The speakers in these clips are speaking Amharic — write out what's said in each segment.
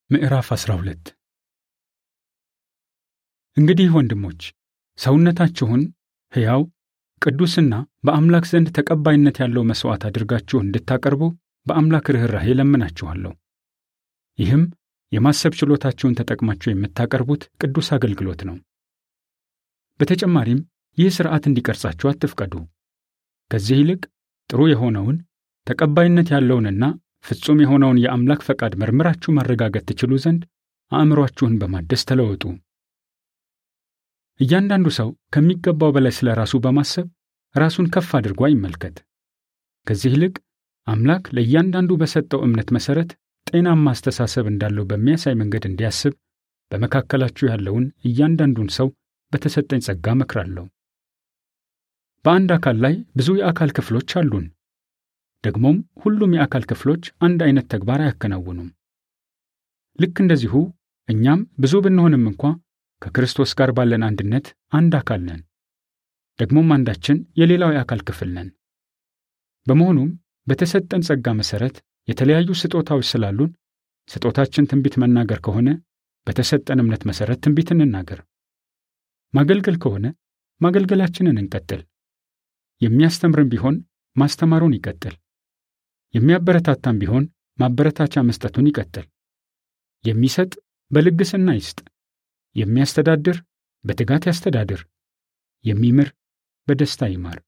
ምዕራፍ 12 እንግዲህ ወንድሞች ሰውነታችሁን ሕያው ቅዱስና በአምላክ ዘንድ ተቀባይነት ያለው መሥዋዕት አድርጋችሁ እንድታቀርቡ በአምላክ ርኅራኄ ለምናችኋለሁ። ይህም የማሰብ ችሎታችሁን ተጠቅማችሁ የምታቀርቡት ቅዱስ አገልግሎት ነው። በተጨማሪም ይህ ሥርዓት እንዲቀርጻችሁ አትፍቀዱ። ከዚህ ይልቅ ጥሩ የሆነውን ተቀባይነት ያለውንና ፍጹም የሆነውን የአምላክ ፈቃድ መርምራችሁ ማረጋገጥ ትችሉ ዘንድ አእምሮአችሁን በማደስ ተለወጡ። እያንዳንዱ ሰው ከሚገባው በላይ ስለ ራሱ በማሰብ ራሱን ከፍ አድርጎ አይመልከት። ከዚህ ይልቅ አምላክ ለእያንዳንዱ በሰጠው እምነት መሠረት ጤናማ አስተሳሰብ እንዳለው በሚያሳይ መንገድ እንዲያስብ በመካከላችሁ ያለውን እያንዳንዱን ሰው በተሰጠኝ ጸጋ እመክራለሁ። በአንድ አካል ላይ ብዙ የአካል ክፍሎች አሉን። ደግሞም ሁሉም የአካል ክፍሎች አንድ አይነት ተግባር አያከናውኑም። ልክ እንደዚሁ እኛም ብዙ ብንሆንም እንኳ ከክርስቶስ ጋር ባለን አንድነት አንድ አካል ነን። ደግሞም አንዳችን የሌላው የአካል ክፍል ነን። በመሆኑም በተሰጠን ጸጋ መሠረት የተለያዩ ስጦታዎች ስላሉን ስጦታችን ትንቢት መናገር ከሆነ በተሰጠን እምነት መሠረት ትንቢት እንናገር። ማገልገል ከሆነ ማገልገላችንን እንቀጥል። የሚያስተምርም ቢሆን ማስተማሩን ይቀጥል። የሚያበረታታም ቢሆን ማበረታቻ መስጠቱን ይቀጥል። የሚሰጥ በልግስና ይስጥ። የሚያስተዳድር በትጋት ያስተዳድር። የሚምር በደስታ ይማር።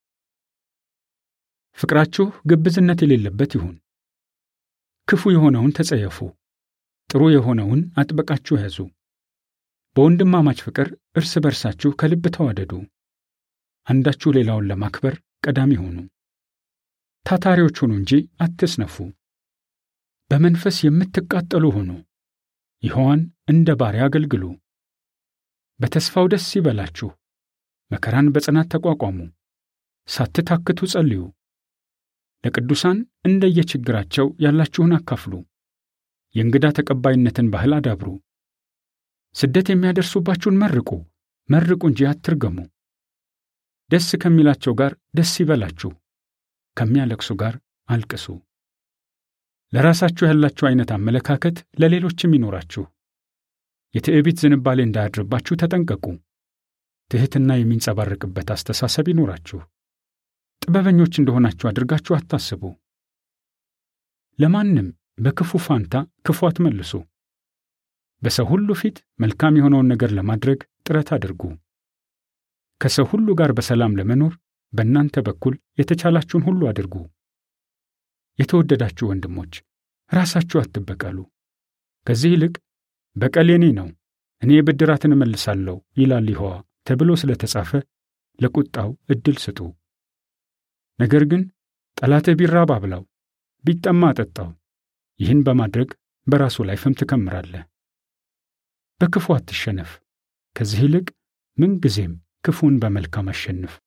ፍቅራችሁ ግብዝነት የሌለበት ይሁን። ክፉ የሆነውን ተጸየፉ፣ ጥሩ የሆነውን አጥብቃችሁ ያዙ። በወንድማማች ፍቅር እርስ በርሳችሁ ከልብ ተዋደዱ። አንዳችሁ ሌላውን ለማክበር ቀዳሚ ሁኑ። ታታሪዎች ሁኑ እንጂ አትስነፉ። በመንፈስ የምትቃጠሉ ሁኑ። ይሖዋን እንደ ባሪያ አገልግሉ። በተስፋው ደስ ይበላችሁ። መከራን በጽናት ተቋቋሙ። ሳትታክቱ ጸልዩ። ለቅዱሳን እንደየችግራቸው ያላችሁን አካፍሉ። የእንግዳ ተቀባይነትን ባህል አዳብሩ። ስደት የሚያደርሱባችሁን መርቁ እንጂ አትርገሙ። ደስ ከሚላቸው ጋር ደስ ይበላችሁ፣ ከሚያለቅሱ ጋር አልቅሱ። ለራሳችሁ ያላችሁ አይነት አመለካከት ለሌሎችም ይኖራችሁ። የትዕቢት ዝንባሌ እንዳያድርባችሁ ተጠንቀቁ። ትሕትና የሚንጸባረቅበት አስተሳሰብ ይኖራችሁ። ጥበበኞች እንደሆናችሁ አድርጋችሁ አታስቡ። ለማንም በክፉ ፋንታ ክፉ አትመልሱ። በሰው ሁሉ ፊት መልካም የሆነውን ነገር ለማድረግ ጥረት አድርጉ። ከሰው ሁሉ ጋር በሰላም ለመኖር በእናንተ በኩል የተቻላችሁን ሁሉ አድርጉ። የተወደዳችሁ ወንድሞች ራሳችሁ አትበቀሉ። ከዚህ ይልቅ በቀል የኔ ነው፣ እኔ ብድራትን እመልሳለሁ ይላል ይሖዋ ተብሎ ስለተጻፈ ለቁጣው ዕድል ስጡ። ነገር ግን ጠላትህ ቢራብ አብላው፣ ቢጠማ አጠጣው። ይህን በማድረግ በራሱ ላይ ፍም ትከምራለህ። በክፉ አትሸነፍ። ከዚህ ይልቅ ምንጊዜም ክፉን በመልካም አሸንፍ።